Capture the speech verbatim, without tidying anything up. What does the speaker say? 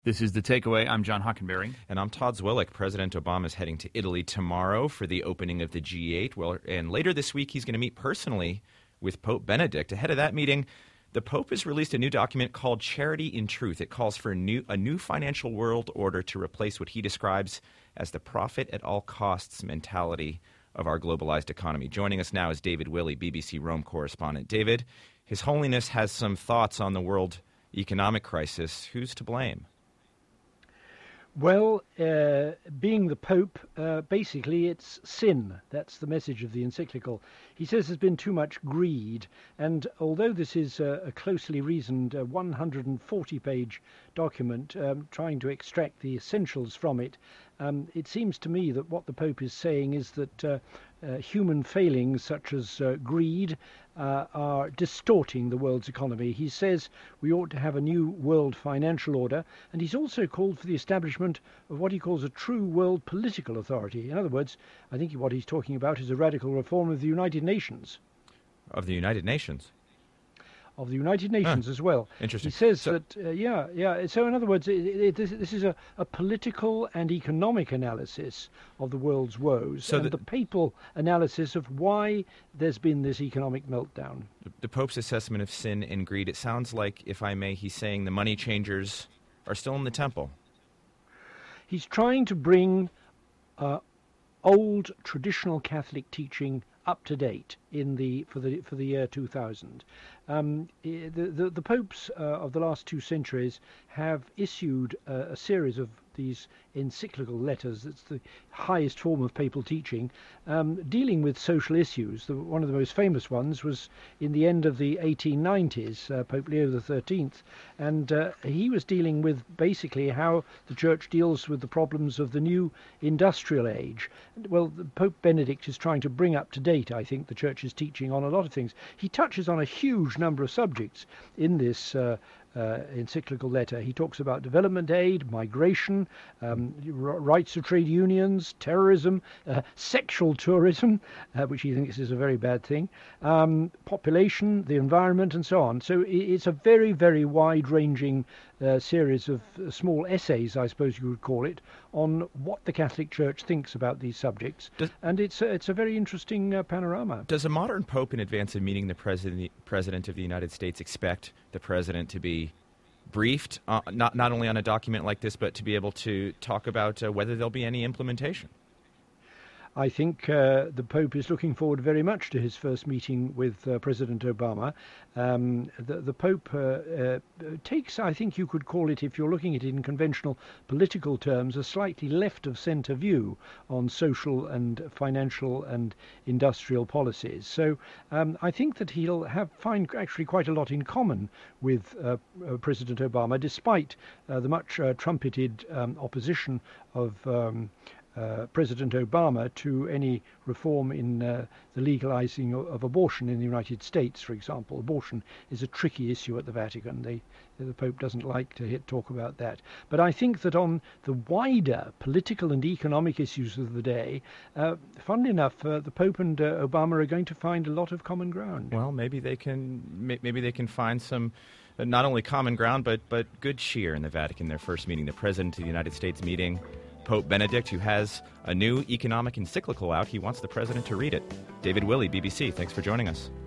This is The Takeaway. I'm John Hockenberry. And I'm Todd Zwillich. President Obama is heading to Italy tomorrow for the opening of the G eight. Well, and later this week, he's going to meet personally with Pope Benedict. Ahead of that meeting, the Pope has released a new document called Charity in Truth. It calls for a new, a new financial world order to replace what he describes as the profit at all costs mentality of our globalized economy. Joining us now is David Willey, B B C Rome correspondent. David, His Holiness has some thoughts on the world economic crisis. Who's to blame? Well, uh, being the Pope, uh, basically it's sin. That's the message of the encyclical. He says there's been too much greed, and although this is a, a closely reasoned uh, one hundred forty page document um, trying to extract the essentials from it, um, it seems to me that what the Pope is saying is that uh, uh, human failings such as uh, greed uh, are distorting the world's economy. He says we ought to have a new world financial order, and he's also called for the establishment of what he calls a true world political authority. In other words, I think what he's talking about is a radical reform of the United Nations. Of the United Nations? Of the United Nations huh. as well. Interesting. He says so, that, uh, yeah, yeah. So in other words, it, it, this, this is a, a political and economic analysis of the world's woes, so and the, the papal analysis of why there's been this economic meltdown. The, the Pope's assessment of sin and greed, it sounds like, if I may, he's saying the money changers are still in the temple. He's trying to bring uh, old traditional Catholic teaching up to date in the for the for the year two thousand. Um, the, the the popes uh, of the last two centuries have issued uh, a series of these encyclical letters. That's the highest form of papal teaching, um, dealing with social issues. The, one of the most famous ones was in the end of the eighteen nineties, uh, Pope Leo the thirteenth, and uh, he was dealing with basically how the Church deals with the problems of the new industrial age. Well, the Pope Benedict is trying to bring up to date, I think, the Church's teaching on a lot of things. He touches on a huge number of subjects in this uh, Uh, encyclical letter. He talks about development aid, migration, um, rights of trade unions, terrorism, uh, sexual tourism, uh, which he thinks is a very bad thing, um, population, the environment, and so on. So it's a very, very wide-ranging uh, series of uh, small essays, I suppose you would call it, on what the Catholic Church thinks about these subjects. Does, and it's, uh, it's a very interesting uh, panorama. Does a modern pope, in advance of meeting the president, president of the United States, expect the president to be briefed, uh, not not only on a document like this, but to be able to talk about uh, whether there'll be any implementation? I think uh, the Pope is looking forward very much to his first meeting with uh, President Obama. Um, the, the Pope uh, uh, takes, I think you could call it, if you're looking at it in conventional political terms, a slightly left-of-centre view on social and financial and industrial policies. So um, I think that he'll have find actually quite a lot in common with uh, uh, President Obama, despite uh, the much uh, trumpeted um, opposition of um, Uh, President Obama to any reform in uh, the legalizing of, of abortion in the United States, for example. Abortion is a tricky issue at the Vatican. They, the Pope doesn't like to hit, talk about that. But I think that on the wider political and economic issues of the day, uh, funnily enough, uh, the Pope and uh, Obama are going to find a lot of common ground. Well, maybe they can. Maybe they can find some. Uh, not only common ground, but but good cheer in the Vatican. Their first meeting, the President of the United States meeting Pope Benedict, who has a new economic encyclical out. He wants the president to read it. David Willey, B B C, thanks for joining us.